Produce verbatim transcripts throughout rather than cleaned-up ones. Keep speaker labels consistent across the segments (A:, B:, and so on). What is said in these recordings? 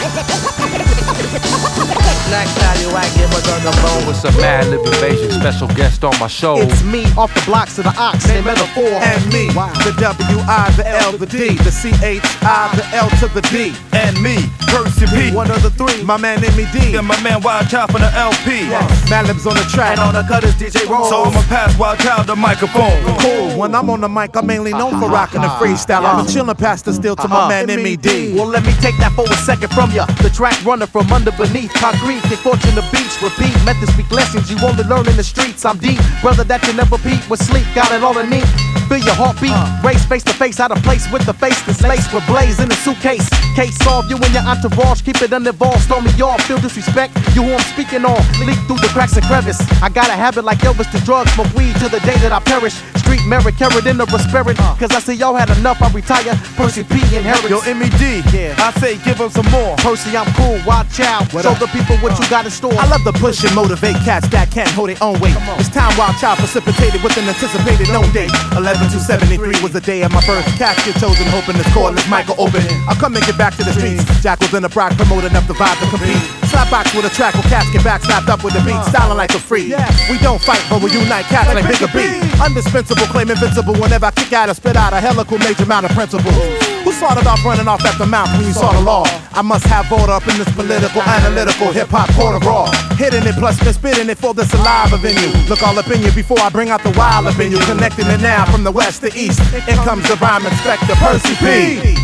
A: Black Tallywhack, give a dog a bone.
B: With some mad lib invasion, special guest on my show.
C: It's me, off the blocks of the ox, named Metaphor.
D: And me, wow. The W I, the L, the D, the C H I, the L to the D.
E: And me, Percy P.
D: One of the three, my man M E D.
E: And my man Wild Child from the L P.
D: Yes. Madlib's on the track,
A: And on the cutters, D J Rolls.
E: So I'ma pass Wild Child the microphone.
D: Cool, when I'm on the mic, I'm mainly known for rocking the freestyle. I'm chillin' past the still to my man M E D.
C: Well, let me take that for a second from ya. The track runner from under beneath concrete. They fortune the beach, repeat methods speak lessons you only learn in the streets. I'm deep, brother that you never beat with sleep. Got it all in neat. Feel your heartbeat, race face to face, out of place with the face that's laced with blaze in the suitcase. Case solved, you and your entourage, keep it uninvolved. Stormy y'all, feel disrespect, you who I'm speaking on. Leak through the cracks and crevice. I got a habit like Elvis to drugs, smoke weed till the day that I perish. Street merit, carried in the spirit. Cause I see y'all had enough, I retire. Percy P inherits.
E: Yo, M E D,
C: Yeah.
E: I say give him some more.
C: Percy, I'm cool, watch out.
D: What
C: Show
D: up?
C: the people what you got in store.
D: I love to push and motivate cats that can't hold their own weight. It's time Wild Child precipitated with an anticipated known date. eleven two seventy-three was the day of my birth. Cats get chosen, hoping this cordless mic will open. I'll come and get back to the streets. Jackals in the Brock promoting up the vibe to compete. Slap box with a track where cats get back slapped up with the beat. Styling like a free. We don't fight, but we unite cats like Bigger B. Indispensable, claim invincible. Whenever I kick out or spit out a helical major amount of principles. Who started off running off at the mouth when you saw the law? I must have voted up in this political, analytical, hip-hop corner raw. Hitting it plus been spitting it for the saliva venue. Look all up in you before I bring out the wild up in you. Connecting it now from the west to east. In comes the rhyme inspector, Percy P.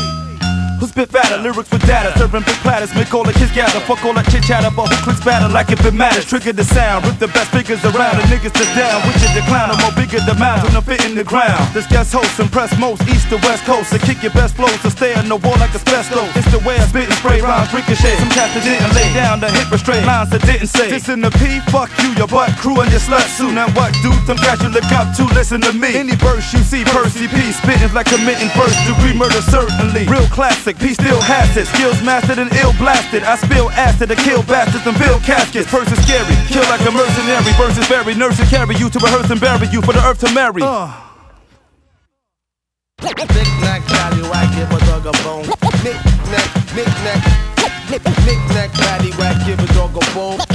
E: Who spit fatter, lyrics with data, serving big platters, make all the kids gather. Fuck all that chit chatter, but who clicks batter like if it matters? Trigger the sound, rip the best figures around, the niggas to down. Which is the clown, I'm more bigger the mountain, I'm fit in the ground. This guest host impress most east to west coast. To kick your best flows, to stay on the wall like asbestos. It's the way I spit and spray rhymes, ricochet. Some cats that didn't lay down the hip straight lines that didn't say. This in the P, fuck you, your butt crew and your slut suit. Now what, dude? Some cats you look up to, listen to me. Any verse you see, Percy P, spitting like committing first degree murder, certainly. Real classic, P still has it. Skills mastered and ill blasted. I spill acid to kill bastards and build caskets. Person scary, kill like a mercenary. Versus very nurse and carry you to rehearse and bury you for the earth to marry. Uh.
A: Big Black Tallywhack, give a dog a bone. Nick, neck, nick, neck. Nick, neck, Tallywhack, give a dog a bone.